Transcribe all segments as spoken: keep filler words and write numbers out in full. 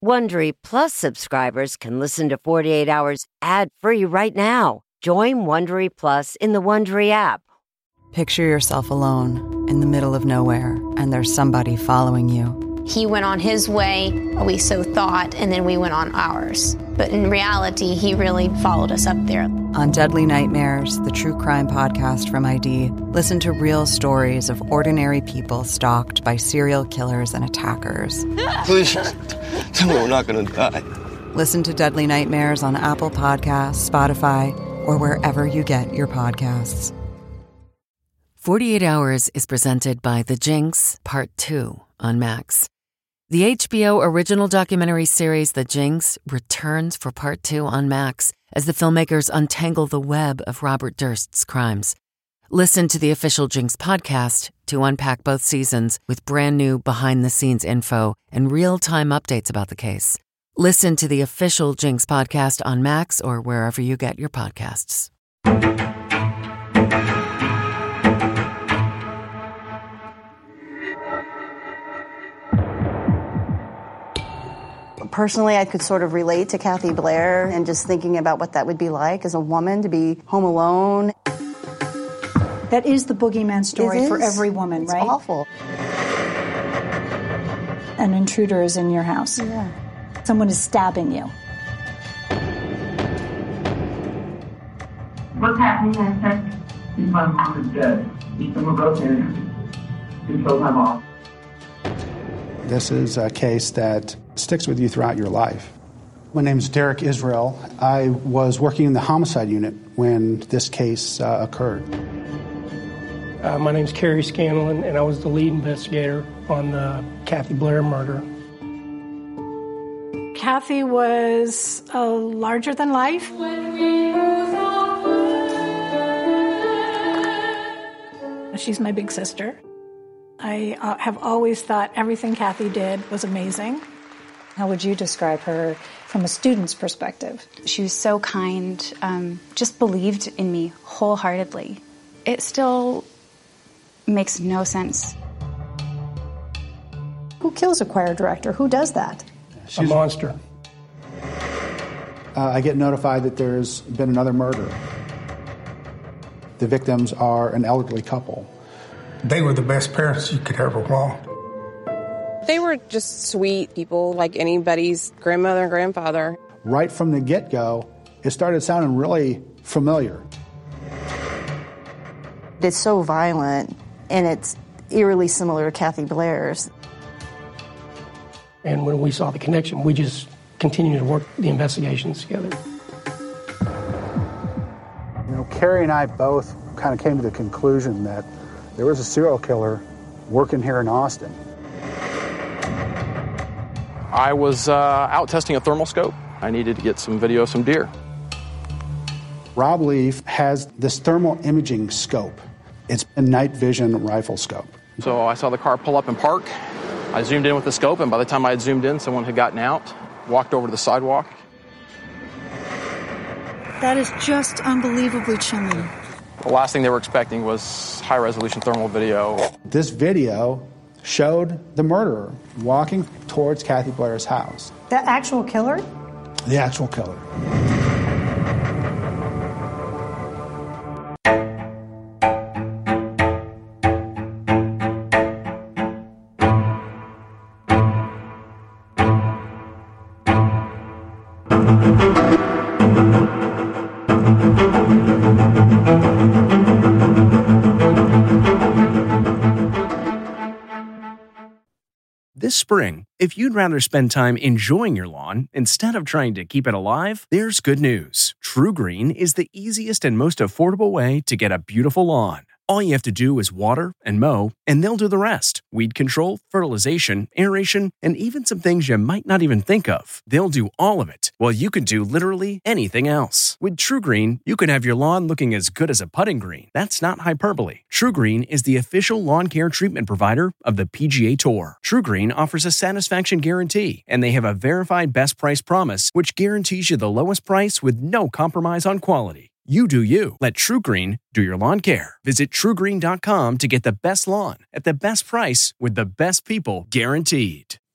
Wondery Plus subscribers can listen to forty-eight Hours ad-free right now. Join Wondery Plus in the Wondery app. Picture yourself alone in the middle of nowhere, and there's somebody following you. He went on his way, we so thought, and then we went on ours. But in reality, he really followed us up there. On Deadly Nightmares, the true crime podcast from I D, listen to real stories of ordinary people stalked by serial killers and attackers. Please, tell me we're not going to die. Listen to Deadly Nightmares on Apple Podcasts, Spotify, or wherever you get your podcasts. forty-eight Hours is presented by The Jinx, Part two on Max. The H B O original documentary series The Jinx returns for Part two on Max as the filmmakers untangle the web of Robert Durst's crimes. Listen to the official Jinx podcast to unpack both seasons with brand new behind-the-scenes info and real-time updates about the case. Listen to the official Jinx podcast on Max or wherever you get your podcasts. Personally, I could sort of relate to Kathy Blair and just thinking about what that would be like as a woman to be home alone. That is the boogeyman story for every woman, it's right? It's awful. An intruder is in your house. Yeah. Someone is stabbing you. What's happening, Mister? My mom is dead. Someone broke in. Two killed my mom. This is a case that sticks with you throughout your life. My name is Derek Israel. I was working in the homicide unit when this case uh, occurred. Uh, my name is Kerry Scanlon, and I was the lead investigator on the Kathy Blair murder. Kathy was a larger than life. She's my big sister. I uh, have always thought everything Kathy did was amazing. How would you describe her from a student's perspective? She was so kind, um, just believed in me wholeheartedly. It still makes no sense. Who kills a choir director? Who does that? She's a monster. Uh, I get notified that there's been another murder. The victims are an elderly couple. They were the best parents you could ever want. They were just sweet people, like anybody's grandmother and grandfather. Right from the get-go, it started sounding really familiar. It's so violent, and it's eerily similar to Kathy Blair's. And when we saw the connection, we just continued to work the investigations together. You know, Kerry and I both kind of came to the conclusion that there was a serial killer working here in Austin. I was uh, out testing a thermal scope. I needed to get some video of some deer. Rob Leaf has this thermal imaging scope. It's a night vision rifle scope. So I saw the car pull up and park. I zoomed in with the scope, and by the time I had zoomed in, someone had gotten out, walked over to the sidewalk. That is just unbelievably chilling. The last thing they were expecting was high-resolution thermal video. This video showed the murderer walking towards Kathy Blair's house. The actual killer? The actual killer. This spring, if you'd rather spend time enjoying your lawn instead of trying to keep it alive, there's good news. TruGreen is the easiest and most affordable way to get a beautiful lawn. All you have to do is water and mow, and they'll do the rest. Weed control, fertilization, aeration, and even some things you might not even think of. They'll do all of it, while you can do literally anything else. With TruGreen, you can have your lawn looking as good as a putting green. That's not hyperbole. TruGreen is the official lawn care treatment provider of the P G A Tour. TruGreen offers a satisfaction guarantee, and they have a verified best price promise, which guarantees you the lowest price with no compromise on quality. You do you. Let TruGreen do your lawn care. Visit True Green dot com to get the best lawn at the best price with the best people guaranteed.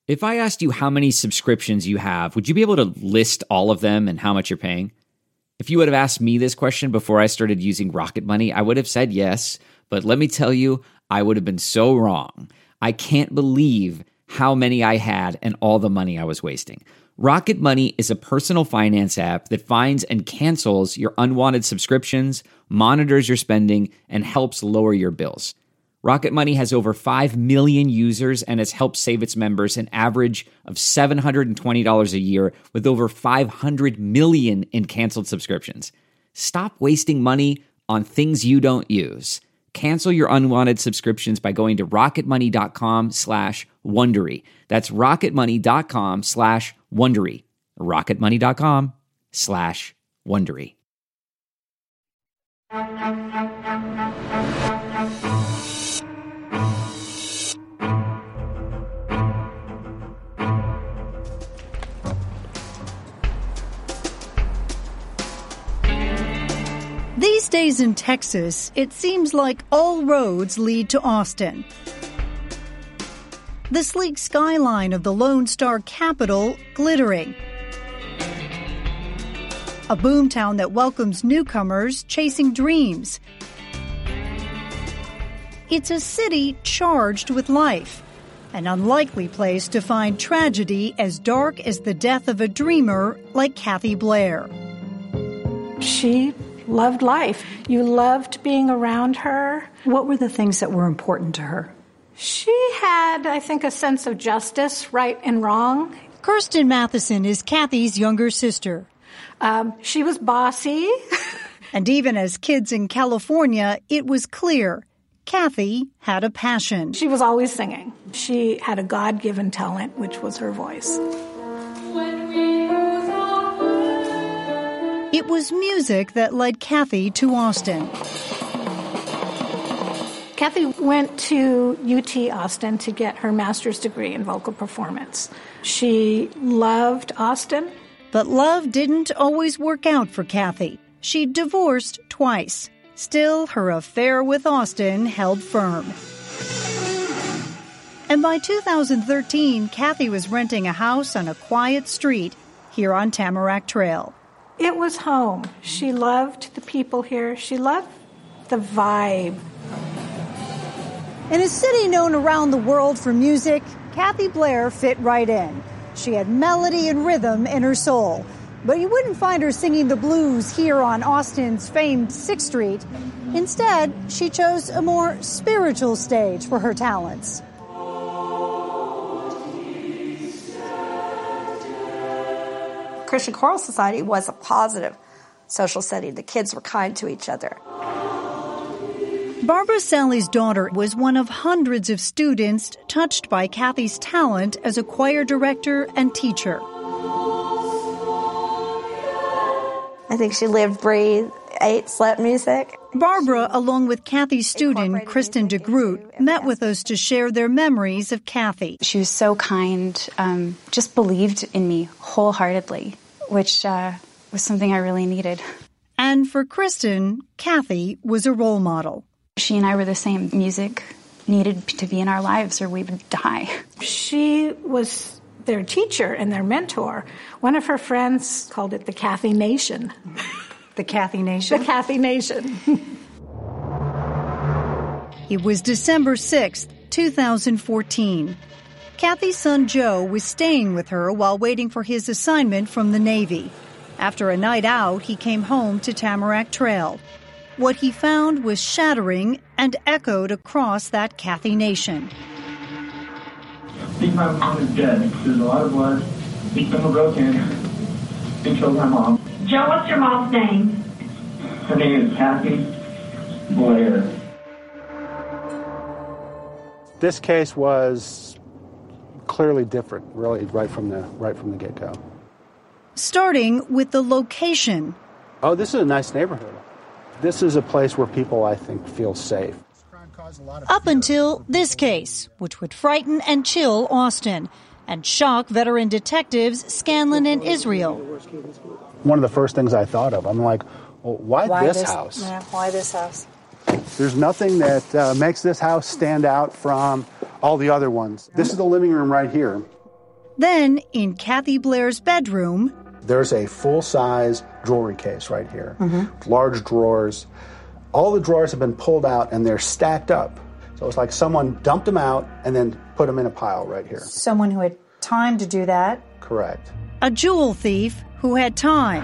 If I asked you how many subscriptions you have, would you be able to list all of them and how much you're paying? If you would have asked me this question before I started using Rocket Money, I would have said yes, but let me tell you, I would have been so wrong. I can't believe how many I had and all the money I was wasting. Rocket Money is a personal finance app that finds and cancels your unwanted subscriptions, monitors your spending, and helps lower your bills. Rocket Money has over five million users and has helped save its members an average of seven hundred twenty dollars a year with over five hundred million in canceled subscriptions. Stop wasting money on things you don't use. Cancel your unwanted subscriptions by going to rocketmoney.com slash Wondery. That's rocketmoney.com slash Wondery. rocketmoney.com slash Wondery. These days in Texas, it seems like all roads lead to Austin. The sleek skyline of the Lone Star capital glittering. A boomtown that welcomes newcomers chasing dreams. It's a city charged with life, an unlikely place to find tragedy as dark as the death of a dreamer like Kathy Blair. She loved life. You loved being around her. What were the things that were important to her? She had, I think, a sense of justice, right and wrong. Kirsten Matheson is Kathy's younger sister. Um, she was bossy. And even as kids in California, it was clear Kathy had a passion. She was always singing. She had a God-given talent, which was her voice. It was music that led Kathy to Austin. Kathy went to U T Austin to get her master's degree in vocal performance. She loved Austin. But love didn't always work out for Kathy. She divorced twice. Still, her affair with Austin held firm. And by two thousand thirteen, Kathy was renting a house on a quiet street here on Tamarack Trail. It was home. She loved the people here. She loved the vibe. In a city known around the world for music, Kathy Blair fit right in. She had melody and rhythm in her soul. But you wouldn't find her singing the blues here on Austin's famed sixth street. Instead, she chose a more spiritual stage for her talents. Christian Choral Society was a positive social setting. The kids were kind to each other. Barbara Sally's daughter was one of hundreds of students touched by Kathy's talent as a choir director and teacher. I think she lived, breathed, ate, slept music. Barbara, along with Kathy's student, Kristen DeGroot, met with us to share their memories of Kathy. She was so kind, um, just believed in me wholeheartedly, which uh, was something I really needed. And for Kristen, Kathy was a role model. She and I were the same. Music needed to be in our lives or we would die. She was their teacher and their mentor. One of her friends called it the Kathy Nation. The Kathy Nation? The Kathy Nation. It was December sixth, two thousand fourteen. Kathy's son Joe was staying with her while waiting for his assignment from the Navy. After a night out, he came home to Tamarack Trail. What he found was shattering and echoed across that Kathy Nation. I think my mom is dead. There's a lot of blood. I think someone broke in and killed my mom. Joe, what's your mom's name? Her name is Kathy Blair. This case was clearly different, really, right from the right from the get-go. Starting with the location. Oh, this is a nice neighborhood. This is a place where people, I think, feel safe. Up until this case, which would frighten and chill Austin and shock veteran detectives Scanlon and Israel. One of the first things I thought of, I'm like, well, why, why this, this house? Yeah, why this house? There's nothing that uh, makes this house stand out from all the other ones. This is the living room right here. Then, in Kathy Blair's bedroom, there's a full-size jewelry case right here, Mhm. large drawers. All the drawers have been pulled out and they're stacked up. So it's like someone dumped them out and then put them in a pile right here. Someone who had time to do that. Correct. a jewel thief who had time.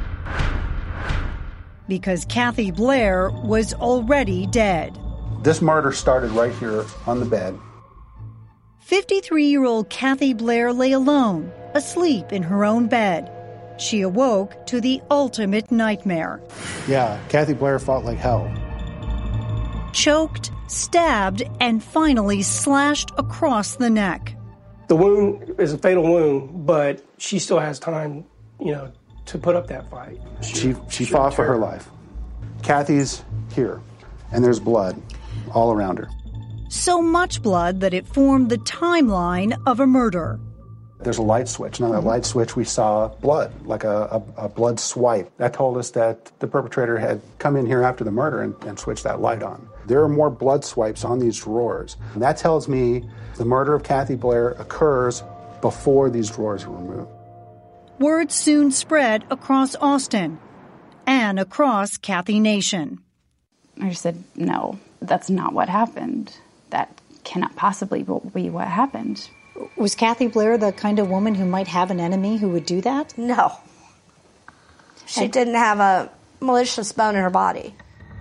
Because Kathy Blair was already dead. This murder started right here on the bed. fifty-three-year-old Kathy Blair lay alone, asleep in her own bed. She awoke to the ultimate nightmare. Yeah, Kathy Blair fought like hell. Choked, stabbed, and finally slashed across the neck. The wound is a fatal wound, but she still has time, you know, to put up that fight. She she fought for her life. Kathy's here, and there's blood all around her. So much blood that it formed the timeline of a murder. There's a light switch. And on that light switch, we saw blood, like a, a, a blood swipe. That told us that the perpetrator had come in here after the murder and, and switched that light on. There are more blood swipes on these drawers. And that tells me the murder of Kathy Blair occurs before these drawers were removed. Word soon spread across Austin and across Kathy Nation. I just said, no, that's not what happened. That cannot possibly be what happened. Was Kathy Blair the kind of woman who might have an enemy who would do that? No. She and, didn't have a malicious bone in her body.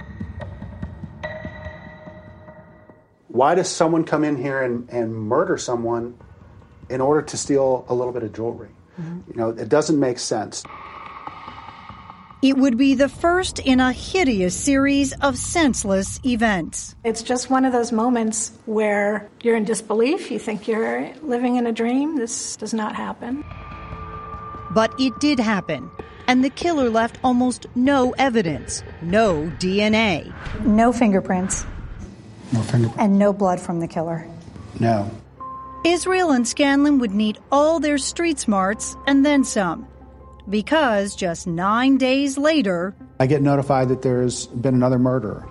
Why does someone come in here and, and murder someone in order to steal a little bit of jewelry? Mm-hmm. You know, it doesn't make sense. It would be the first in a hideous series of senseless events. It's just one of those moments where you're in disbelief. You think you're living in a dream. This does not happen. But it did happen. And the killer left almost no evidence. No D N A. No fingerprints. No fingerprints. And no blood from the killer. No. Israel and Scanlon would need all their street smarts and then some. Because just nine days later, I get notified that there's been another murder.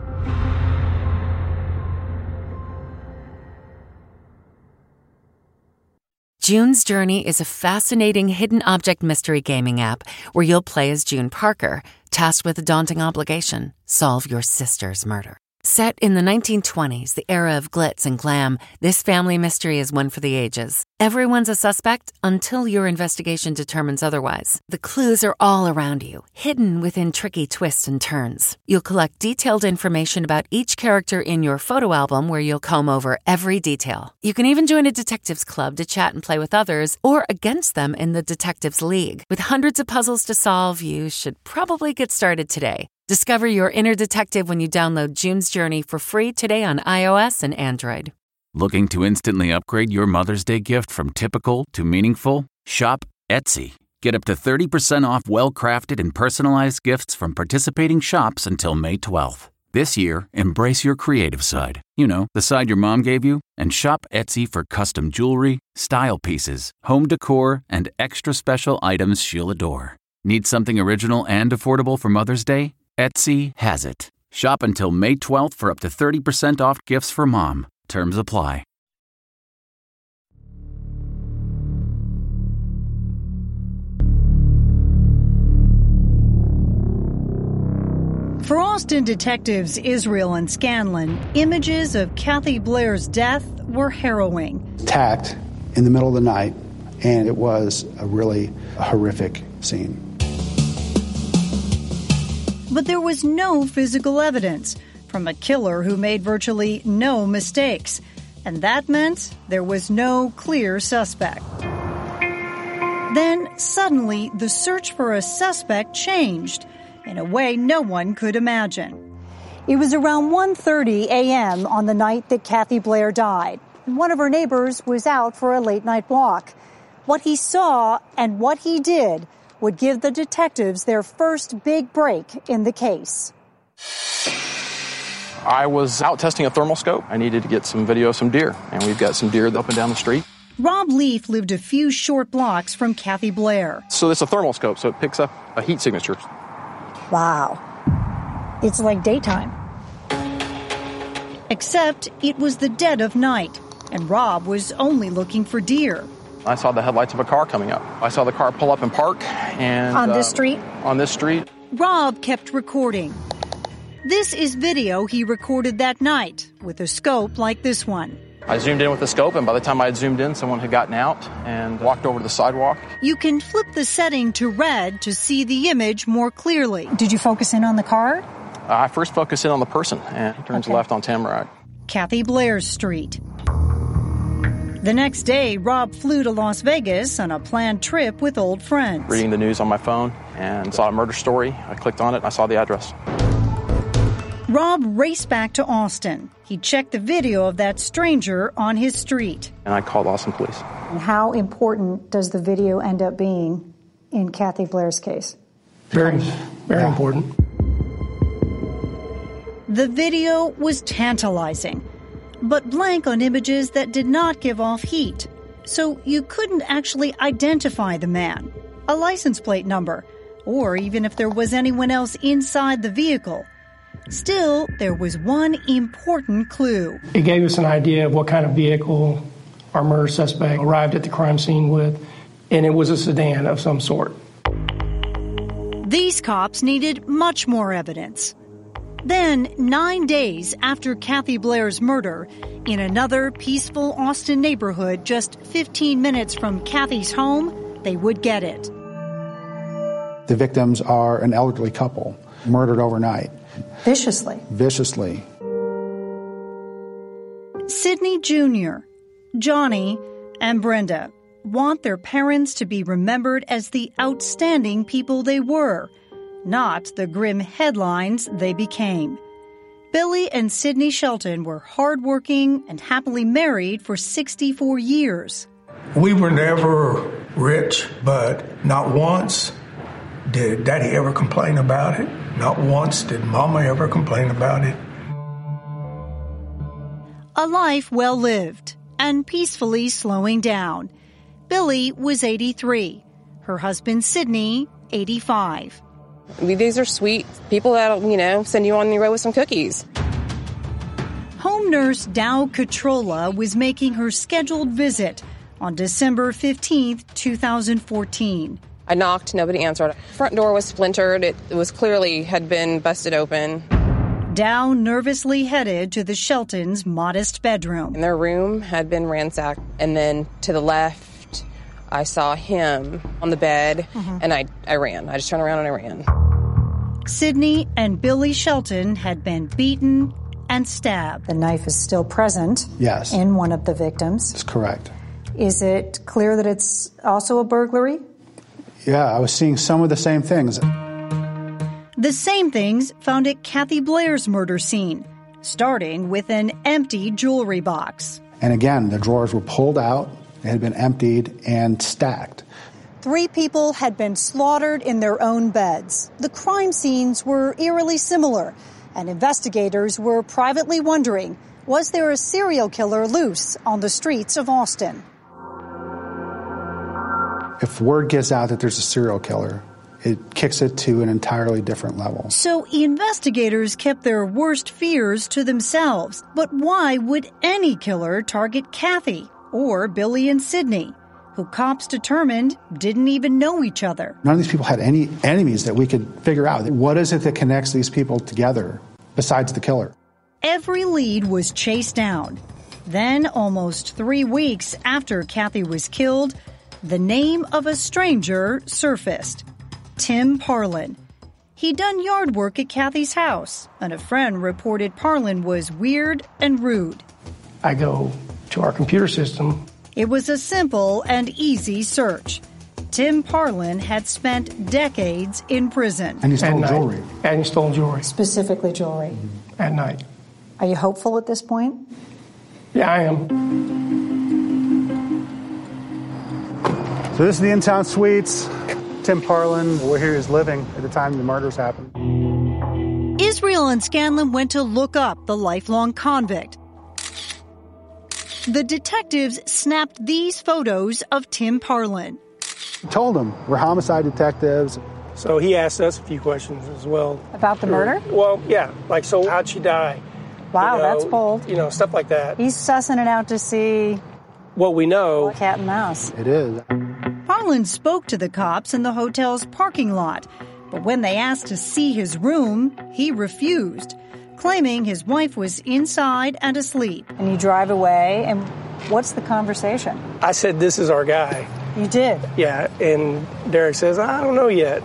June's Journey is a fascinating hidden object mystery gaming app where you'll play as June Parker, tasked with a daunting obligation: solve your sister's murder. Set in the nineteen twenties, the era of glitz and glam, this family mystery is one for the ages. Everyone's a suspect until your investigation determines otherwise. The clues are all around you, hidden within tricky twists and turns. You'll collect detailed information about each character in your photo album where you'll comb over every detail. You can even join a detectives club to chat and play with others or against them in the Detectives League. With hundreds of puzzles to solve, you should probably get started today. Discover your inner detective when you download June's Journey for free today on iOS and Android. Looking to instantly upgrade your Mother's Day gift from typical to meaningful? Shop Etsy. Get up to thirty percent off well-crafted and personalized gifts from participating shops until May twelfth. This year, embrace your creative side. You know, the side your mom gave you. And shop Etsy for custom jewelry, style pieces, home decor, and extra special items she'll adore. Need something original and affordable for Mother's Day? Etsy has it. Shop until May twelfth for up to thirty percent off gifts for mom. Terms apply. For Austin detectives Israel and Scanlon, images of Kathy Blair's death were harrowing. Attacked in the middle of the night, and it was a really horrific scene. But there was no physical evidence from a killer who made virtually no mistakes. And that meant there was no clear suspect. Then, suddenly, the search for a suspect changed in a way no one could imagine. It was around one thirty a.m. on the night that Kathy Blair died. One of her neighbors was out for a late-night walk. What he saw and what he did would give the detectives their first big break in the case. I was out testing a thermal scope. I needed to get some video of some deer, and we've got some deer up and down the street. Rob Leaf lived a few short blocks from Kathy Blair. So it's a thermal scope, so it picks up a heat signature. Wow. It's like daytime. Except it was the dead of night, and Rob was only looking for deer. I saw the headlights of a car coming up. I saw the car pull up and park. And on this uh, street? On this street. Rob kept recording. This is video he recorded that night with a scope like this one. I zoomed in with the scope, and by the time I had zoomed in, someone had gotten out and walked over to the sidewalk. You can flip the setting to red to see the image more clearly. Did you focus in on the car? Uh, I first focused in on the person, and he turns Okay. left on Tamarack. Kathy Blair's street. The next day, Rob flew to Las Vegas on a planned trip with old friends. Reading the news on my phone and saw a murder story. I clicked on it and I saw the address. Rob raced back to Austin. He checked the video of that stranger on his street. And I called Austin police. And how important does the video end up being in Kathy Blair's case? Very, very important. The video was tantalizing, but blank on images that did not give off heat. So you couldn't actually identify the man, a license plate number, or even if there was anyone else inside the vehicle. Still, there was one important clue. It gave us an idea of what kind of vehicle our murder suspect arrived at the crime scene with, and it was a sedan of some sort. These cops needed much more evidence. Then, nine days after Kathy Blair's murder, in another peaceful Austin neighborhood just fifteen minutes from Kathy's home, they would get it. The victims are an elderly couple, murdered overnight. Viciously. Viciously. Sidney Junior, Johnny, and Brenda want their parents to be remembered as the outstanding people they were, not the grim headlines they became. Billy and Sidney Shelton were hardworking and happily married for sixty-four years. We were never rich, but not once did Daddy ever complain about it. Not once did Mama ever complain about it. A life well lived and peacefully slowing down. Billy was eighty-three. Her husband, Sidney, eighty-five. I mean, these are sweet people that, you know, send you on your way with some cookies. Home nurse Dow Catrola was making her scheduled visit on December fifteenth, twenty fourteen. I knocked, nobody answered. Front door was splintered. It was clearly had been busted open. Dow nervously headed to the Sheltons' modest bedroom. And their room had been ransacked. And then to the left, I saw him on the bed, mm-hmm. and I, I ran. I just turned around and I ran. Sidney and Billy Shelton had been beaten and stabbed. The knife is still present. Yes. In one of the victims. That's correct. Is it clear that it's also a burglary? Yeah, I was seeing some of the same things. The same things found at Kathy Blair's murder scene, starting with an empty jewelry box. And again, the drawers were pulled out, they had been emptied and stacked. Three people had been slaughtered in their own beds. The crime scenes were eerily similar, and investigators were privately wondering, was there a serial killer loose on the streets of Austin? If word gets out that there's a serial killer, it kicks it to an entirely different level. So investigators kept their worst fears to themselves. But why would any killer target Kathy or Billy and Sidney, who cops determined didn't even know each other? None of these people had any enemies that we could figure out. What is it that connects these people together besides the killer? Every lead was chased down. Then, almost three weeks after Kathy was killed, the name of a stranger surfaced. Tim Parlin. He'd done yard work at Kathy's house, and a friend reported Parlin was weird and rude. I go to our computer system. It was a simple and easy search. Tim Parlin had spent decades in prison. And he stole jewelry. And he stole jewelry. Specifically jewelry. At night. Are you hopeful at this point? Yeah, I am. So this is the In-Town Suites. Tim Parlin, where he was living at the time the murders happened. Israel and Scanlon went to look up the lifelong convict. The detectives snapped these photos of Tim Parlin. We told him, we're homicide detectives. So he asked us a few questions as well. About the murder? Well, yeah. Like, so how'd she die? Wow, you know, that's bold. You know, stuff like that. He's sussing it out to see what we know. Cat and mouse. It is. Parlin spoke to the cops in the hotel's parking lot, but when they asked to see his room, he refused, claiming his wife was inside and asleep. And you drive away, and what's the conversation? I said, this is our guy. You did? Yeah, and Derek says, I don't know yet.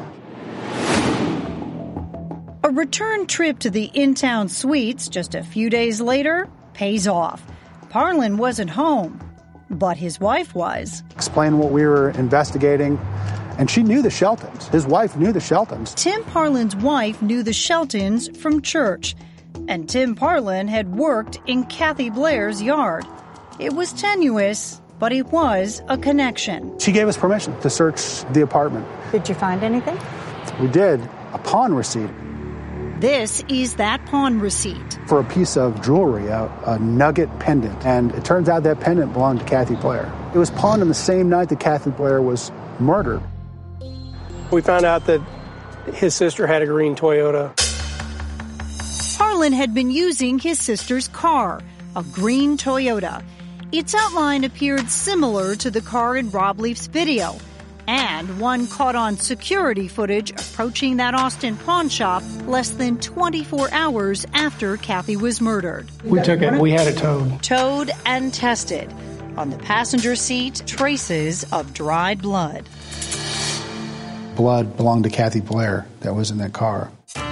A return trip to the in-town suites just a few days later pays off. Parlin wasn't home, but his wife was. Explain what we were investigating, and she knew the Sheltons. His wife knew the Sheltons. Tim Parlin's wife knew the Sheltons from church, and Tim Parlin had worked in Kathy Blair's yard. It was tenuous, but it was a connection. She gave us permission to search the apartment. Did you find anything? We did. A pawn receipt. This is that pawn receipt. For a piece of jewelry, a, a nugget pendant. And it turns out that pendant belonged to Kathy Blair. It was pawned on the same night that Kathy Blair was murdered. We found out that his sister had a green Toyota. Parlin had been using his sister's car, a green Toyota. Its outline appeared similar to the car in Rob Leaf's video, and one caught on security footage approaching that Austin pawn shop less than twenty-four hours after Kathy was murdered. We took it. We had it towed. Towed and tested. On the passenger seat, traces of dried blood. Blood belonged to Kathy Blair that was in that car.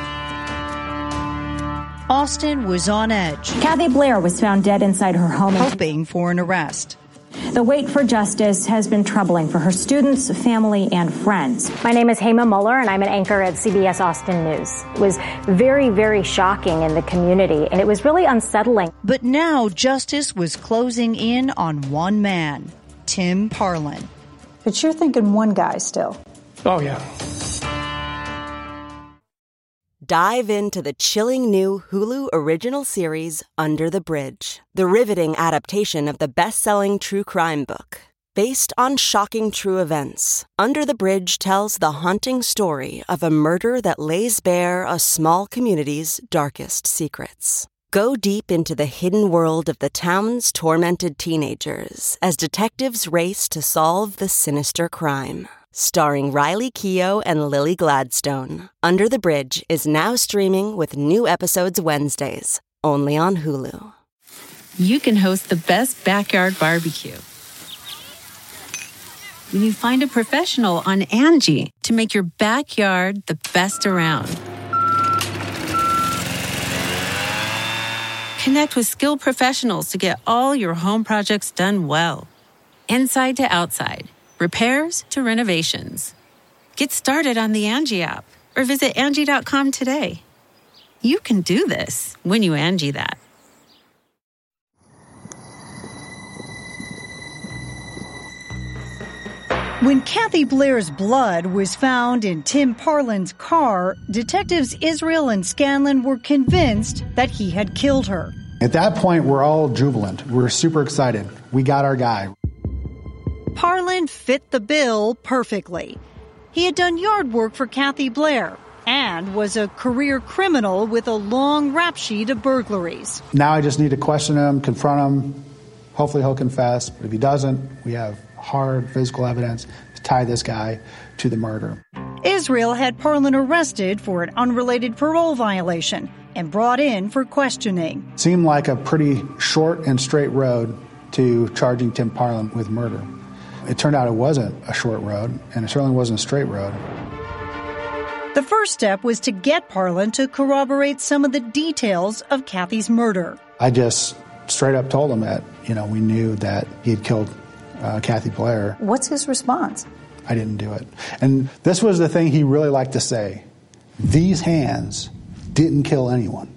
Austin was on edge. Kathy Blair was found dead inside her home, hoping for an arrest. The wait for justice has been troubling for her students, family, and friends. My name is Hema Muller, and I'm an anchor at C B S Austin News. It was very, very shocking in the community, and it was really unsettling. But now justice was closing in on one man, Tim Parlin. But you're thinking one guy still. Oh, yeah. Dive into the chilling new Hulu original series, Under the Bridge, the riveting adaptation of the best-selling true crime book. Based on shocking true events, Under the Bridge tells the haunting story of a murder that lays bare a small community's darkest secrets. Go deep into the hidden world of the town's tormented teenagers as detectives race to solve the sinister crime. Starring Riley Keough and Lily Gladstone, Under the Bridge is now streaming with new episodes Wednesdays, only on Hulu. You can host the best backyard barbecue when you find a professional on Angie to make your backyard the best around. Connect with skilled professionals to get all your home projects done well. Inside to outside. Repairs to renovations. Get started on the Angie app or visit Angie dot com today. You can do this when you Angie that. When Kathy Blair's blood was found in Tim Parlin's car, detectives Israel and Scanlon were convinced that he had killed her. At that point, we're all jubilant. We're super excited. We got our guy. Parlin fit the bill perfectly. He had done yard work for Kathy Blair and was a career criminal with a long rap sheet of burglaries. Now I just need to question him, confront him. Hopefully he'll confess. But if he doesn't, we have hard physical evidence to tie this guy to the murder. Israel had Parlin arrested for an unrelated parole violation and brought in for questioning. Seemed like a pretty short and straight road to charging Tim Parlin with murder. It turned out it wasn't a short road, and it certainly wasn't a straight road. The first step was to get Parlin to corroborate some of the details of Kathy's murder. I just straight up told him that, you know, we knew that he had killed uh, Kathy Blair. What's his response? I didn't do it. And this was the thing he really liked to say. These hands didn't kill anyone.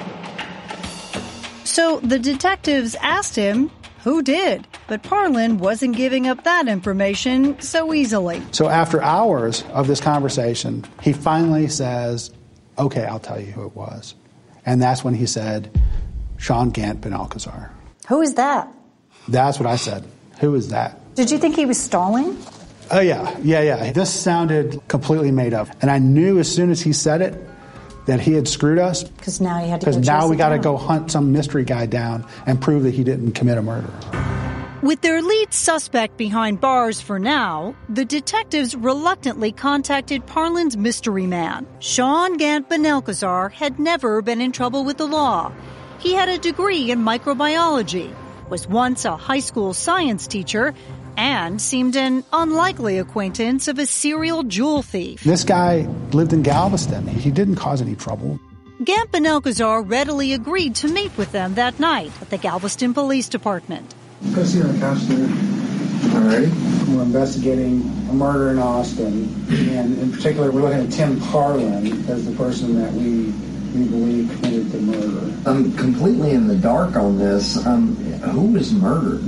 So the detectives asked him who did, but Parlin wasn't giving up that information so easily. So after hours of this conversation, he finally says, okay, I'll tell you who it was. And that's when he said, Sean Gant Benalcazar. Who is that? That's what I said. Who is that? Did you think he was stalling? Oh, yeah. Yeah, yeah. This sounded completely made up. And I knew as soon as he said it that he had screwed us. Because now you had to Because go now chase we it got to down. go hunt some mystery guy down and prove that he didn't commit a murder. With their lead suspect behind bars for now, the detectives reluctantly contacted Parlin's mystery man. Sean Gant Benelkazar had never been in trouble with the law. He had a degree in microbiology, was once a high school science teacher, and seemed an unlikely acquaintance of a serial jewel thief. This guy lived in Galveston. He didn't cause any trouble. Gant Benelkazar readily agreed to meet with them that night at the Galveston Police Department. Go see our counselor. All right. We're investigating a murder in Austin, and in particular, we're looking at Tim Parlin as the person that we we believe committed the murder. I'm completely in the dark on this. Um, who was murdered?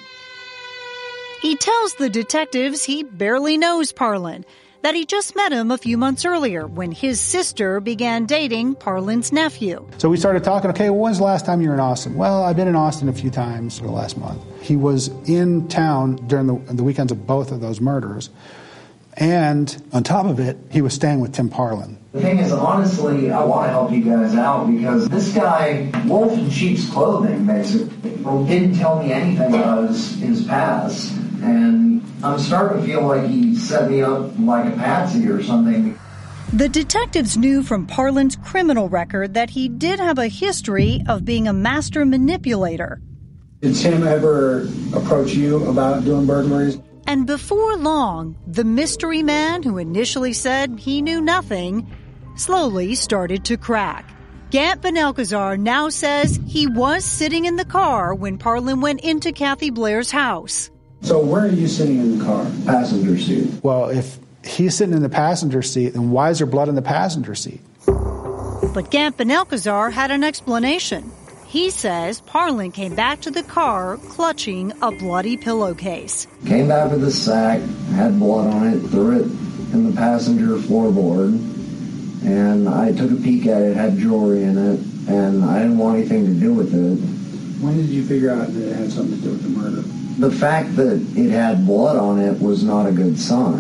He tells the detectives he barely knows Parlin, that he just met him a few months earlier when his sister began dating Parlin's nephew. So we started talking, okay, well, when's the last time you were in Austin? Well, I've been in Austin a few times the last month. He was in town during the, the weekends of both of those murders. And on top of it, he was staying with Tim Parlin. The thing is, honestly, I want to help you guys out because this guy, wolf in sheep's clothing, basically, didn't tell me anything about his, his past. And I'm starting to feel like he set me up like a patsy or something. The detectives knew from Parlin's criminal record that he did have a history of being a master manipulator. Did Tim ever approach you about doing burglaries? And before long, the mystery man who initially said he knew nothing slowly started to crack. Gant Benelkazar now says he was sitting in the car when Parlin went into Kathy Blair's house. So where are you sitting in the car? Passenger seat. Well, if he's sitting in the passenger seat, then why is there blood in the passenger seat? But Gant Benelkazar had an explanation. He says Parlin came back to the car clutching a bloody pillowcase. Came back with a sack, had blood on it, threw it in the passenger floorboard, and I took a peek at it, it had jewelry in it, and I didn't want anything to do with it. When did you figure out that it had something to do with the murder? The fact that it had blood on it was not a good sign.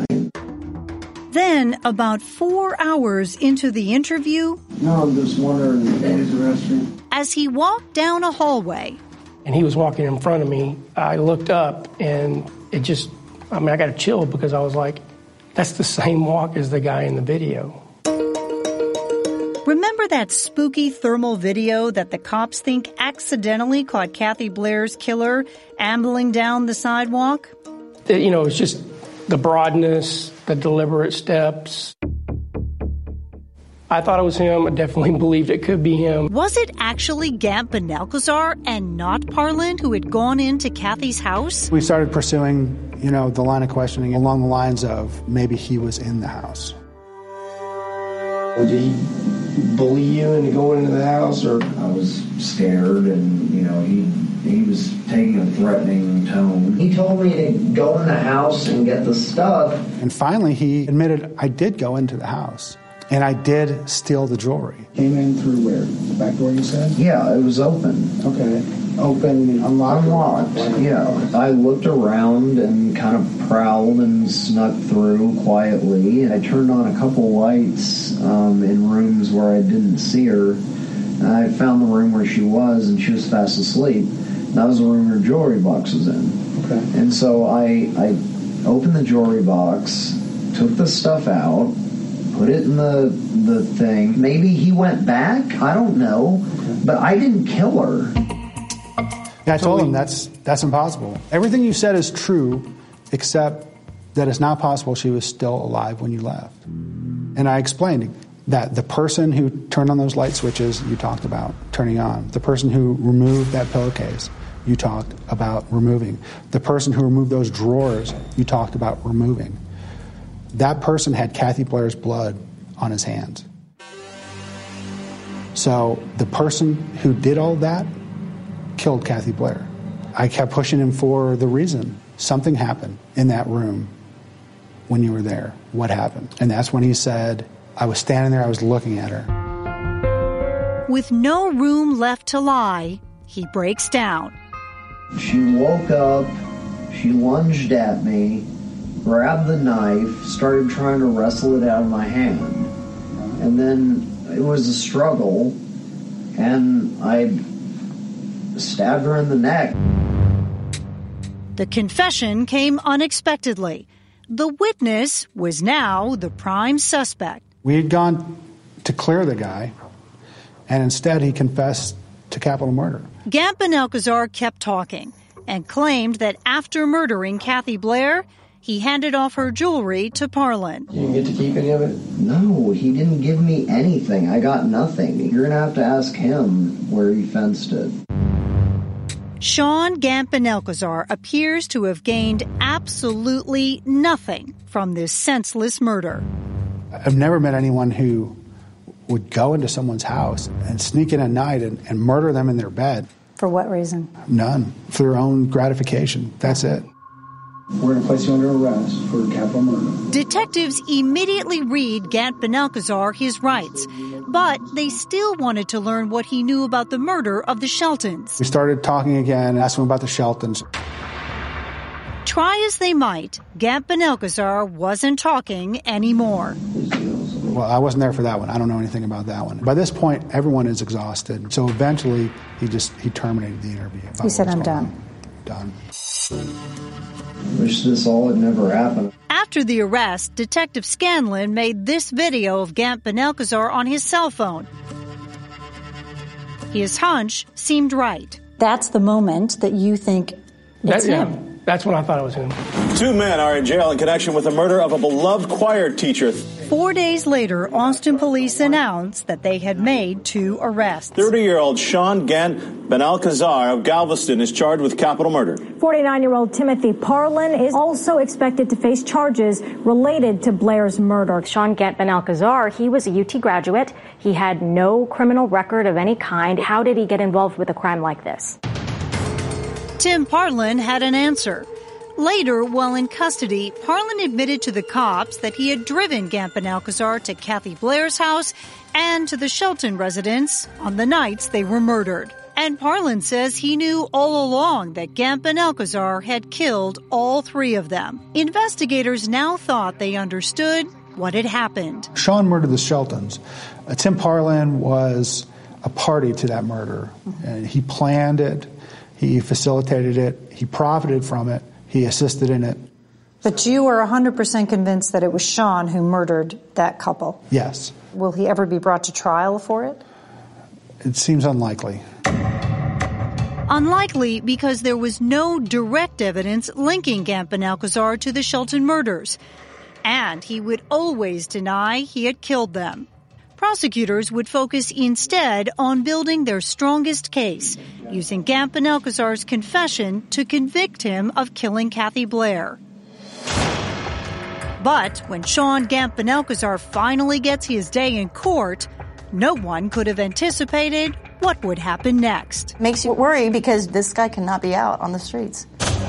Then, about four hours into the interview, no, I'm just wondering, is the restroom? As he walked down a hallway, and he was walking in front of me, I looked up and it just, I mean, I got a chill because I was like, that's the same walk as the guy in the video. Remember that spooky thermal video that the cops think accidentally caught Kathy Blair's killer ambling down the sidewalk? It, you know, it's just the broadness, the deliberate steps. I thought it was him. I definitely believed it could be him. Was it actually Gant Benelkazar and not Parlin who had gone into Kathy's house? We started pursuing, you know, the line of questioning along the lines of maybe he was in the house. Did he bully you into going into the house, or? I was scared, and, you know, he he was taking a threatening tone. He told me to go in the house and get the stuff. And finally, he admitted, I did go into the house, and I did steal the jewelry. Came in through where? The back door, you said? Yeah, it was open. Okay. Open, unlocked? Unlocked, yeah. I looked around and kind of prowled and snuck through quietly. I turned on a couple lights um, in rooms where I didn't see her. I found the room where she was, and she was fast asleep. That was the room her jewelry box was in. Okay. And so I, I opened the jewelry box, took the stuff out, put it in the the thing. Maybe he went back. I don't know. Okay. But I didn't kill her. Yeah, I told him that's that's impossible. Everything you said is true, except that it's not possible she was still alive when you left. And I explained that the person who turned on those light switches you talked about turning on, the person who removed that pillowcase you talked about removing, the person who removed those drawers you talked about removing, that person had Kathy Blair's blood on his hands. So the person who did all that killed Kathy Blair. I kept pushing him for the reason. Something happened in that room when you were there. What happened? And that's when he said, I was standing there, I was looking at her. With no room left to lie, he breaks down. She woke up, she lunged at me, grabbed the knife, started trying to wrestle it out of my hand. And then it was a struggle, and I stabbed her in the neck. The confession came unexpectedly. The witness was now the prime suspect. We had gone to clear the guy, and instead he confessed to capital murder. Gant Ben-Alcazar kept talking and claimed that after murdering Kathy Blair, he handed off her jewelry to Parlin. You didn't get to keep any of it? No, he didn't give me anything. I got nothing. You're going to have to ask him where he fenced it. Sean Gant Ben-Alcazar appears to have gained absolutely nothing from this senseless murder. I've never met anyone who would go into someone's house and sneak in at night and, and murder them in their bed. For what reason? None. For their own gratification. That's it. We're going to place you under arrest for capital murder. Detectives immediately read Gant Ben-Alcazar his rights, but they still wanted to learn what he knew about the murder of the Sheltons. We started talking again, asked him about the Sheltons. Try as they might, Gant Ben-Alcazar wasn't talking anymore. Well, I wasn't there for that one. I don't know anything about that one. By this point, everyone is exhausted. So eventually, he just he terminated the interview. He said, I'm done. Done. Wish this all had never happened. After the arrest, Detective Scanlon made this video of Gant Ben-Alcazar on his cell phone. His hunch seemed right. That's the moment that you think it's that, yeah, him. That's when I thought it was him. Two men are in jail in connection with the murder of a beloved choir teacher. Four days later, Austin police announced that they had made two arrests. thirty-year-old Sean Gant Ben-Alcazar of Galveston is charged with capital murder. forty-nine-year-old Timothy Parlin is also expected to face charges related to Blair's murder. Sean Gant Ben-Alcazar, he was a U T graduate. He had no criminal record of any kind. How did he get involved with a crime like this? Tim Parlin had an answer. Later, while in custody, Parlin admitted to the cops that he had driven Gant Ben-Alcazar to Kathy Blair's house and to the Shelton residence on the nights they were murdered. And Parlin says he knew all along that Gant Ben-Alcazar had killed all three of them. Investigators now thought they understood what had happened. Sean murdered the Sheltons. Uh, Tim Parlin was a party to that murder. And he planned it. He facilitated it. He profited from it. He assisted in it. But you are one hundred percent convinced that it was Sean who murdered that couple? Yes. Will he ever be brought to trial for it? It seems unlikely. Unlikely because there was no direct evidence linking Gant Ben-Alcazar to the Shelton murders. And he would always deny he had killed them. Prosecutors would focus instead on building their strongest case, using Gant Ben-Alcazar's confession to convict him of killing Kathy Blair. But when Sean Gant Ben-Alcazar finally gets his day in court, no one could have anticipated what would happen next. Makes you worry because this guy cannot be out on the streets.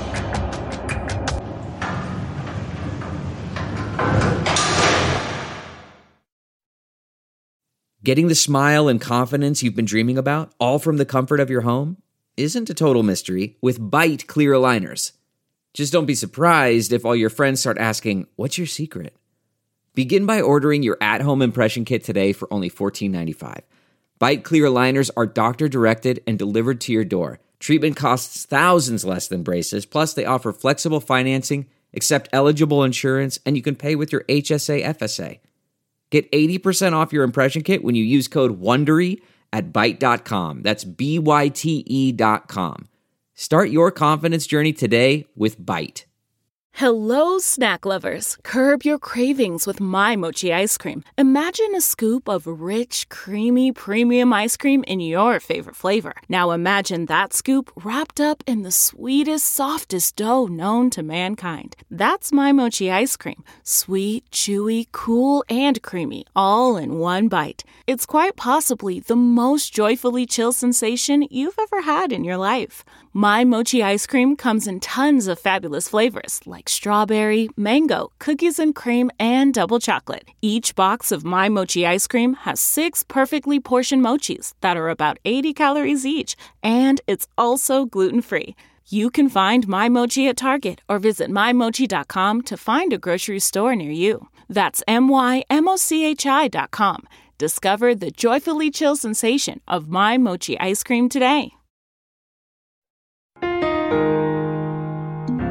Getting the smile and confidence you've been dreaming about, all from the comfort of your home, isn't a total mystery with Byte clear aligners. Just don't be surprised if all your friends start asking, what's your secret? Begin by ordering your at-home impression kit today for only fourteen ninety-five. Byte clear aligners are doctor-directed and delivered to your door. Treatment costs thousands less than braces, plus they offer flexible financing, accept eligible insurance, and you can pay with your H S A F S A. Get eighty percent off your impression kit when you use code WONDERY at byte dot com. That's B Y T E dot com. Start your confidence journey today with Byte. Hello, snack lovers. Curb your cravings with My Mochi ice cream. Imagine a scoop of rich, creamy, premium ice cream in your favorite flavor. Now imagine that scoop wrapped up in the sweetest, softest dough known to mankind. That's My Mochi ice cream. Sweet, chewy, cool, and creamy, all in one bite. It's quite possibly the most joyfully chill sensation you've ever had in your life. My Mochi ice cream comes in tons of fabulous flavors like strawberry, mango, cookies and cream, and double chocolate. Each box of My Mochi ice cream has six perfectly portioned mochis that are about eighty calories each, and it's also gluten-free. You can find My Mochi at Target or visit my mochi dot com to find a grocery store near you. That's M Y M O C H I dot com. Discover the joyfully chill sensation of My Mochi ice cream today.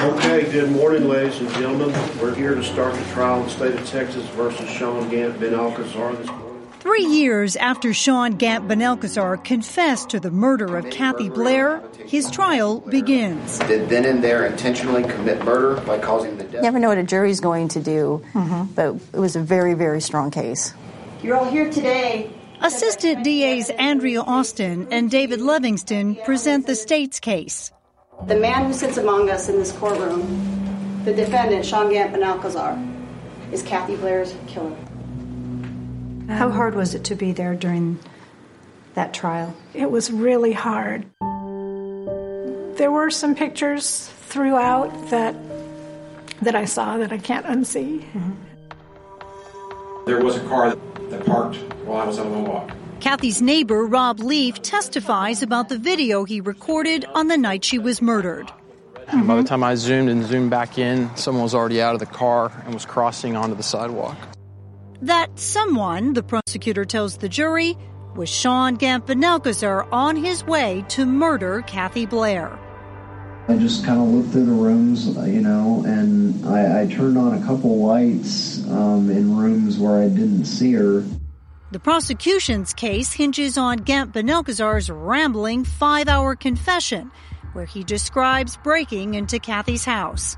Okay, good morning, ladies and gentlemen. We're here to start the trial in the state of Texas versus Sean Gant Benalcazar this morning. Three years after Sean Gant Benalcazar confessed to the murder of Kathy Blair, his trial begins. Did then and there intentionally commit murder by causing the death? You never know what a jury's going to do, mm-hmm. but it was a very, very strong case. You're all here today. Assistant D As Andrea Austin and David Livingston present the state's case. The man who sits among us in this courtroom, the defendant, Sean Gant Benalcazar, is Kathy Blair's killer. How hard was it to be there during that trial? It was really hard. There were some pictures throughout that that I saw that I can't unsee. Mm-hmm. There was a car that parked while I was on my walk. Kathy's neighbor, Rob Leaf, testifies about the video he recorded on the night she was murdered. Mm-hmm. By the time I zoomed and zoomed back in, someone was already out of the car and was crossing onto the sidewalk. That someone, the prosecutor tells the jury, was Sean Gant Benalcazar on his way to murder Kathy Blair. I just kind of looked through the rooms, you know, and I, I turned on a couple lights um, in rooms where I didn't see her. The prosecution's case hinges on Gant Benalcazar's rambling five-hour confession, where he describes breaking into Kathy's house.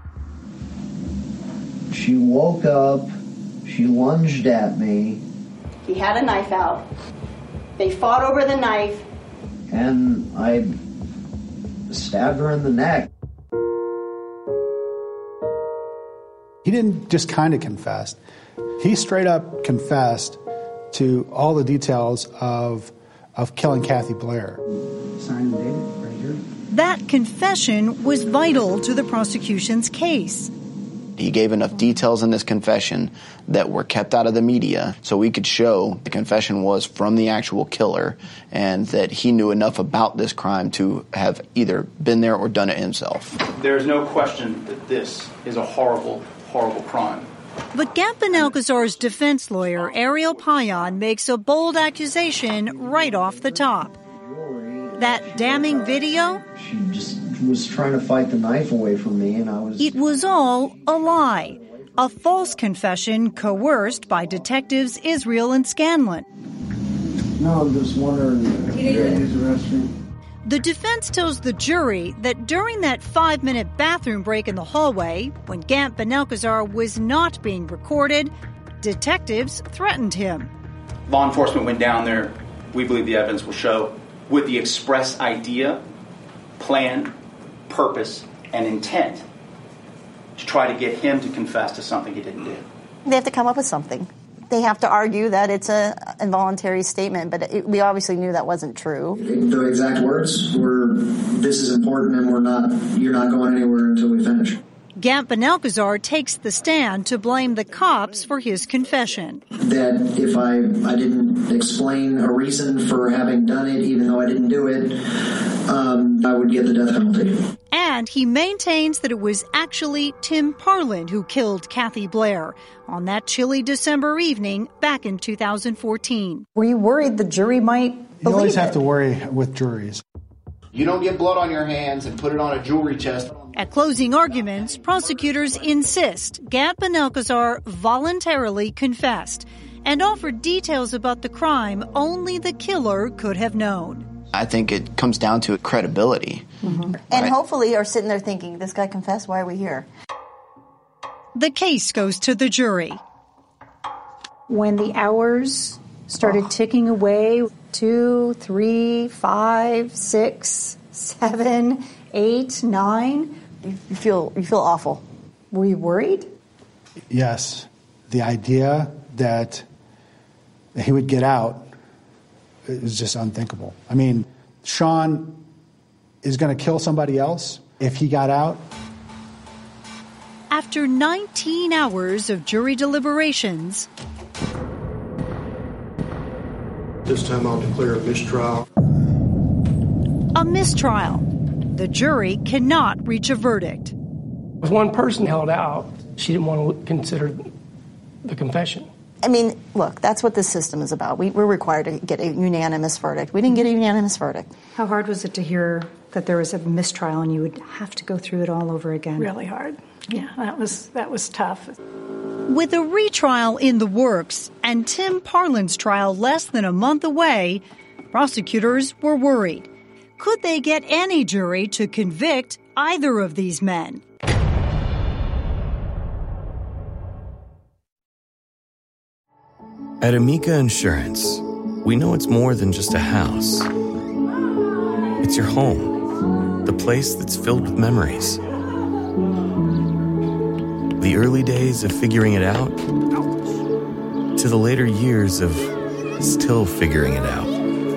She woke up, she lunged at me. He had a knife out. They fought over the knife. And I stabbed her in the neck. He didn't just kind of confess. He straight up confessed to all the details of of killing Kathy Blair. Signed and dated right here. That confession was vital to the prosecution's case. He gave enough details in this confession that were kept out of the media so we could show the confession was from the actual killer and that he knew enough about this crime to have either been there or done it himself. There's no question that this is a horrible, horrible crime. But Gant Benalcazar's defense lawyer, Ariel Payan, makes a bold accusation right off the top. That damning video? She just was trying to fight the knife away from me, and I was... It was all a lie. A false confession coerced by detectives Israel and Scanlon. No, I'm just wondering if you use the restroom. The defense tells the jury that during that five-minute bathroom break in the hallway, when Gant Benalcazar was not being recorded, detectives threatened him. Law enforcement went down there, we believe the evidence will show, with the express idea, plan, purpose, and intent to try to get him to confess to something he didn't do. They have to come up with something. They have to argue that it's an involuntary statement, but it, we obviously knew that wasn't true. The exact words were, "This is important and we're not, you're not going anywhere until we finish." Gant Benalcazar takes the stand to blame the cops for his confession. That if I, I didn't explain a reason for having done it, even though I didn't do it, um, I would get the death penalty. And he maintains that it was actually Tim Parlin who killed Kathy Blair on that chilly December evening back in two thousand fourteen. Were you worried the jury might believe You always it? have to worry with juries. You don't get blood on your hands and put it on a jewelry chest. At closing arguments, prosecutors insist Gant Benalcazar voluntarily confessed and offered details about the crime only the killer could have known. I think it comes down to credibility. Mm-hmm. And right. Hopefully are sitting there thinking, this guy confessed, why are we here? The case goes to the jury. When the hours started oh. ticking away, two, three, five, six, seven, eight, nine, you feel you feel awful. Were you worried? Yes. The idea that he would get out is just unthinkable. I mean, Sean is going to kill somebody else if he got out. After nineteen hours of jury deliberations, this time I'll declare a mistrial. A mistrial. The jury cannot reach a verdict. With one person held out, she didn't want to consider the confession. I mean, look, that's what this system is about. We, we're required to get a unanimous verdict. We didn't get a unanimous verdict. How hard was it to hear that there was a mistrial and you would have to go through it all over again? Really hard. Yeah, that was that was tough. With a retrial in the works and Tim Parlin's trial less than a month away, prosecutors were worried. Could they get any jury to convict either of these men? At Amica Insurance, we know it's more than just a house. It's your home, the place that's filled with memories. The early days of figuring it out, to the later years of still figuring it out.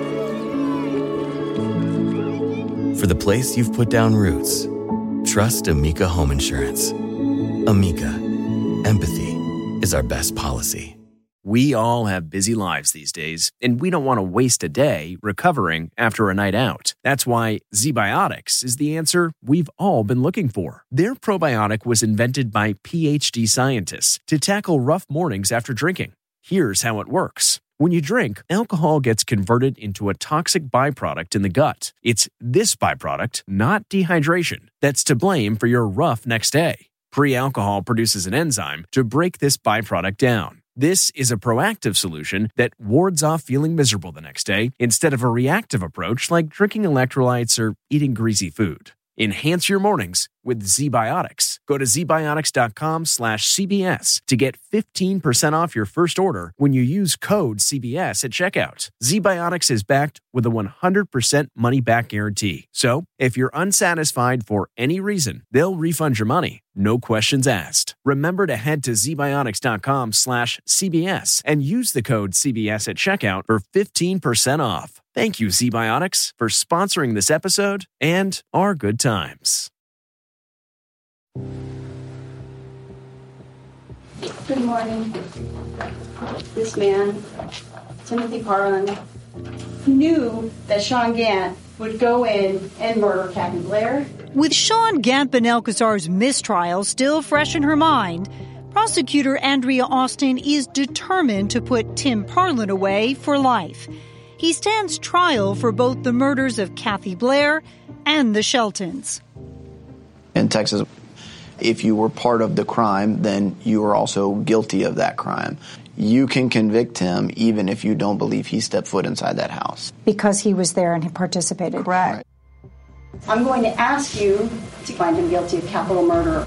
For the place you've put down roots, trust Amica Home Insurance. Amica, empathy is our best policy. We all have busy lives these days, and we don't want to waste a day recovering after a night out. That's why ZBiotics is the answer we've all been looking for. Their probiotic was invented by P H D scientists to tackle rough mornings after drinking. Here's how it works. When you drink, alcohol gets converted into a toxic byproduct in the gut. It's this byproduct, not dehydration, that's to blame for your rough next day. Pre-alcohol produces an enzyme to break this byproduct down. This is a proactive solution that wards off feeling miserable the next day instead of a reactive approach like drinking electrolytes or eating greasy food. Enhance your mornings with ZBiotics. Go to zbiotics.com slash CBS to get fifteen percent off your first order when you use code C B S at checkout. ZBiotics is backed with a one hundred percent money-back guarantee. So, if you're unsatisfied for any reason, they'll refund your money. No questions asked. Remember to head to zbiotics.com slash CBS and use the code C B S at checkout for fifteen percent off. Thank you, ZBiotics, for sponsoring this episode and our good times. Good morning. This man, Timothy Parlin, knew that Sean Gant would go in and murder Kathy Blair. With Sean Gant Benalcazar's mistrial still fresh in her mind, prosecutor Andrea Austin is determined to put Tim Parlin away for life. He stands trial for both the murders of Kathy Blair and the Sheltons. In Texas, if you were part of the crime, then you are also guilty of that crime. You can convict him even if you don't believe he stepped foot inside that house. Because he was there and he participated. Correct. I'm going to ask you to find him guilty of capital murder.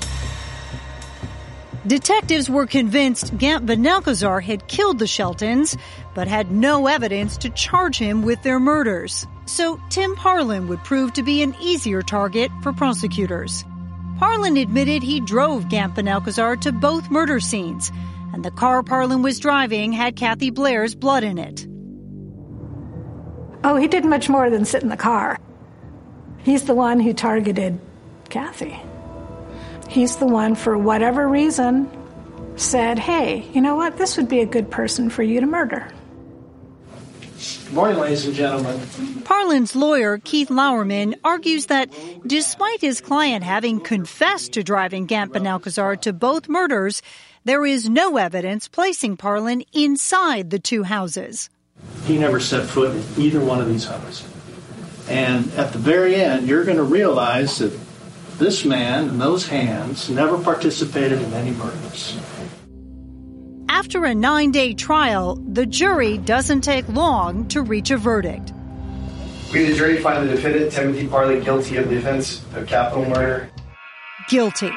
Detectives were convinced Gant Benalcazar had killed the Sheltons, but had no evidence to charge him with their murders. So Tim Parlin would prove to be an easier target for prosecutors. Parlin admitted he drove Gant Benalcazar to both murder scenes, and the car Parlin was driving had Kathy Blair's blood in it. Oh, he did much more than sit in the car. He's the one who targeted Kathy. He's the one, for whatever reason, said, hey, you know what, this would be a good person for you to murder. Good morning, ladies and gentlemen. Parlin's lawyer, Keith Lauerman, argues that despite his client having confessed to driving Gant Benalcazar to both murders, there is no evidence placing Parlin inside the two houses. He never set foot in either one of these houses. And at the very end, you're going to realize that this man and those hands never participated in any murders. After a nine-day trial, the jury doesn't take long to reach a verdict. We, the jury, find the defendant, Timothy Parlin, guilty of the offense of capital murder. Guilty.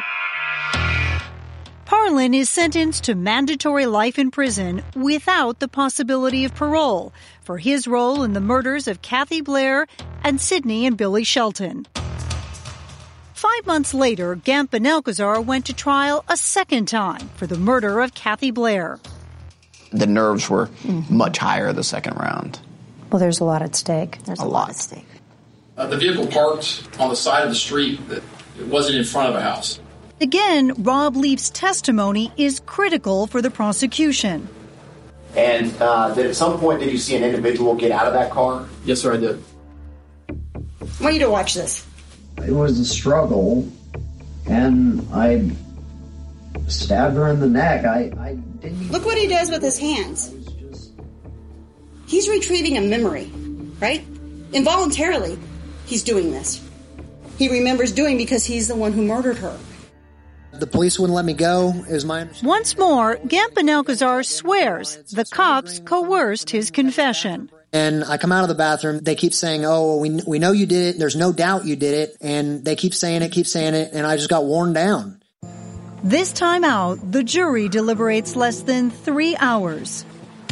Parlin is sentenced to mandatory life in prison without the possibility of parole for his role in the murders of Kathy Blair and Sidney and Billy Shelton. Five months later, Gant Benalcazar went to trial a second time for the murder of Kathy Blair. The nerves were mm-hmm. much higher the second round. Well, there's a lot at stake. There's a, a lot. lot at stake. Uh, the vehicle parked on the side of the street. That it wasn't in front of a house. Again, Rob Leaf's testimony is critical for the prosecution. And uh, that at some point, did you see an individual get out of that car? Yes, sir, I did. I want you to watch this. It was a struggle, and I stabbed her in the neck. I, I didn't. Look what he does with his hands. He's retrieving a memory, right? Involuntarily, he's doing this. He remembers doing because he's the one who murdered her. The police wouldn't let me go, is my understanding. Once more, Gant Benalcazar swears the cops coerced his confession. And I come out of the bathroom. They keep saying, oh, we we know you did it. There's no doubt you did it. And they keep saying it, keep saying it. And I just got worn down. This time out, the jury deliberates less than three hours.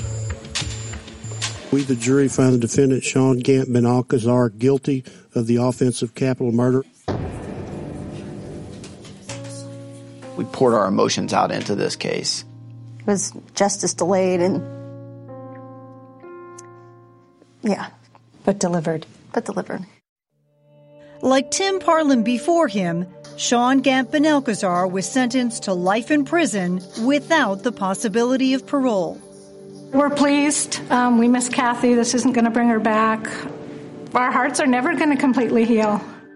We, the jury, find the defendant, Sean Gant Benalcazar, guilty of the offense of capital murder. We poured our emotions out into this case. It was justice delayed and, yeah. But delivered. But delivered. Like Tim Parlin before him, Sean Gant Benalcazar was sentenced to life in prison without the possibility of parole. We're pleased. Um, we miss Kathy. This isn't going to bring her back. Our hearts are never going to completely heal.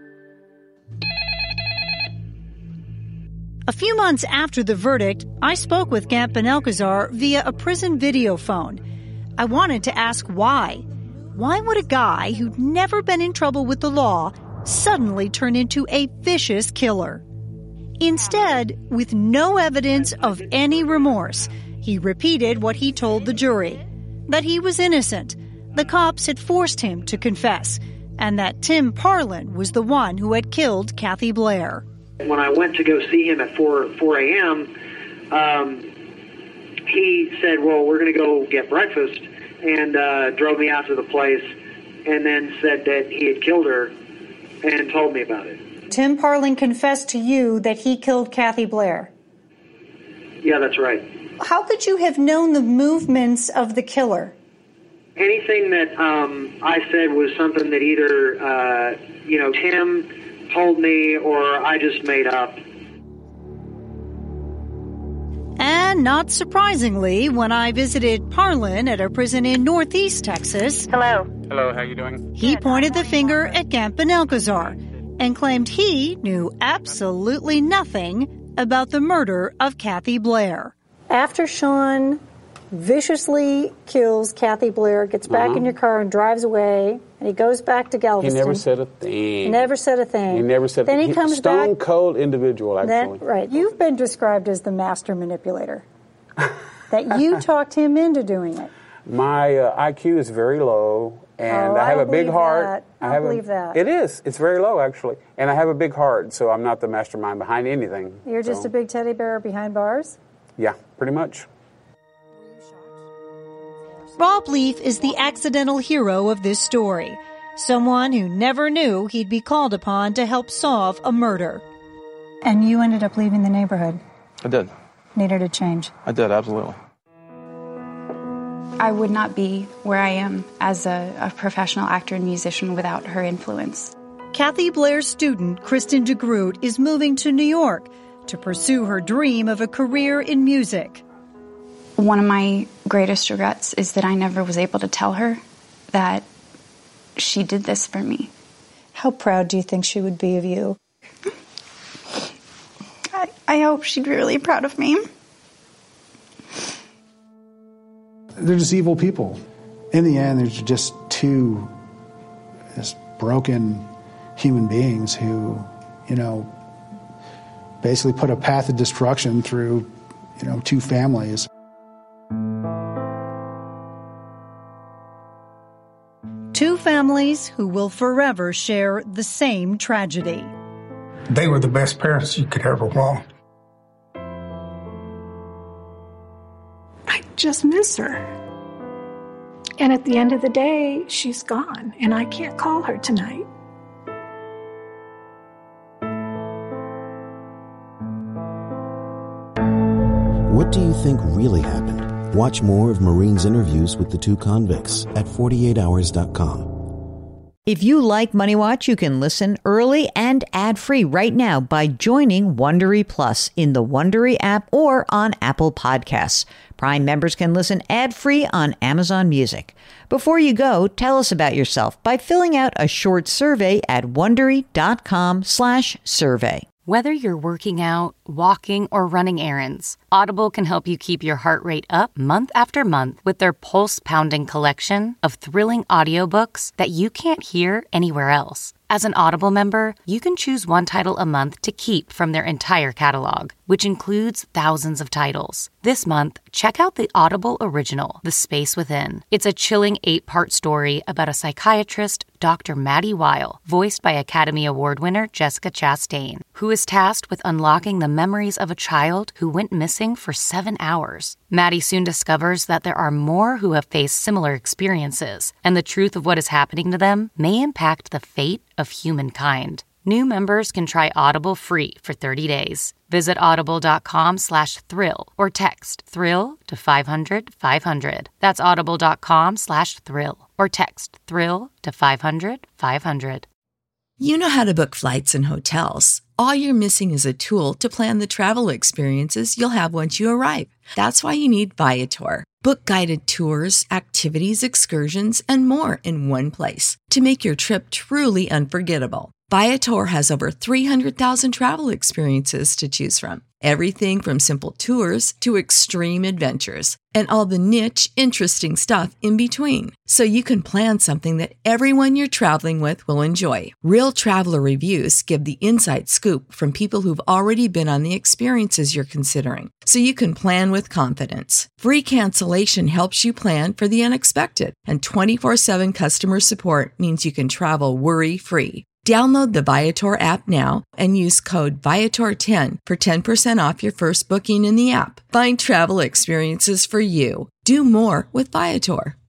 A few months after the verdict, I spoke with Gant Benalcazar via a prison video phone. I wanted to ask why. Why would a guy who'd never been in trouble with the law suddenly turn into a vicious killer? Instead, with no evidence of any remorse, he repeated what he told the jury, that he was innocent, the cops had forced him to confess, and that Tim Parlin was the one who had killed Kathy Blair. When I went to go see him at four a.m., um, he said, well, we're going to go get breakfast, and uh, drove me out to the place, and then said that he had killed her and told me about it. Tim Parlin confessed to you that he killed Kathy Blair. Yeah, that's right. How could you have known the movements of the killer? Anything that um, I said was something that either, uh, you know, Tim told me or I just made up. And not surprisingly, when I visited Parlin at a prison in Northeast Texas... Hello. Hello, how you doing? He pointed the finger at Gant Benalcazar and claimed he knew absolutely nothing about the murder of Kathy Blair. After Sean viciously kills Kathy Blair, gets back Uh-huh. in your car and drives away, and he goes back to Galveston. He never said a thing. Never said a thing. He never said. Then he he- comes stone back. cold individual, actually. Then, right. You've been described as the master manipulator. That you talked him into doing it. My uh, I Q is very low, and Oh, I have I a big believe heart. that. I have believe a, that. It is. It's very low, actually, and I have a big heart, so I'm not the mastermind behind anything. You're just so, a big teddy bear behind bars? Yeah, pretty much. Rob Leaf is the accidental hero of this story. Someone who never knew he'd be called upon to help solve a murder. And you ended up leaving the neighborhood. I did. Needed a change. I did, absolutely. I would not be where I am as a, a professional actor and musician without her influence. Kathy Blair's student, Kristen DeGroot, is moving to New York to pursue her dream of a career in music. One of my greatest regrets is that I never was able to tell her that she did this for me. How proud do you think she would be of you? I, I hope she'd be really proud of me. They're just evil people. In the end, they're just two just broken human beings who, you know, basically put a path of destruction through, you know, two families. Two families who will forever share the same tragedy. They were the best parents you could ever want. I just miss her. And at the end of the day, she's gone, and I can't call her tonight. What do you think really happened? Watch more of Maureen's interviews with the two convicts at forty-eight hours dot com. If you like Money Watch, you can listen early and ad-free right now by joining Wondery Plus in the Wondery app or on Apple Podcasts. Prime members can listen ad-free on Amazon Music. Before you go, tell us about yourself by filling out a short survey at Wondery dot com slash survey. Whether you're working out, walking, or running errands, Audible can help you keep your heart rate up month after month with their pulse-pounding collection of thrilling audiobooks that you can't hear anywhere else. As an Audible member, you can choose one title a month to keep from their entire catalog, which includes thousands of titles. This month, check out the Audible original, The Space Within. It's a chilling eight-part story about a psychiatrist, Doctor Maddie Weil, voiced by Academy Award winner Jessica Chastain, who is tasked with unlocking the memories of a child who went missing for seven hours. Maddie soon discovers that there are more who have faced similar experiences, and the truth of what is happening to them may impact the fate of humankind. New members can try Audible free for thirty days. Visit audible.com slash thrill or text thrill to five hundred five hundred. That's audible.com slash thrill or text thrill to five hundred five hundred. You know how to book flights and hotels. All you're missing is a tool to plan the travel experiences you'll have once you arrive. That's why you need Viator. Book guided tours, activities, excursions, and more in one place to make your trip truly unforgettable. Viator has over three hundred thousand travel experiences to choose from. Everything from simple tours to extreme adventures and all the niche, interesting stuff in between. So you can plan something that everyone you're traveling with will enjoy. Real traveler reviews give the inside scoop from people who've already been on the experiences you're considering. So you can plan with confidence. Free cancellation helps you plan for the unexpected. And twenty-four seven customer support means you can travel worry-free. Download the Viator app now and use code Viator ten for ten percent off your first booking in the app. Find travel experiences for you. Do more with Viator.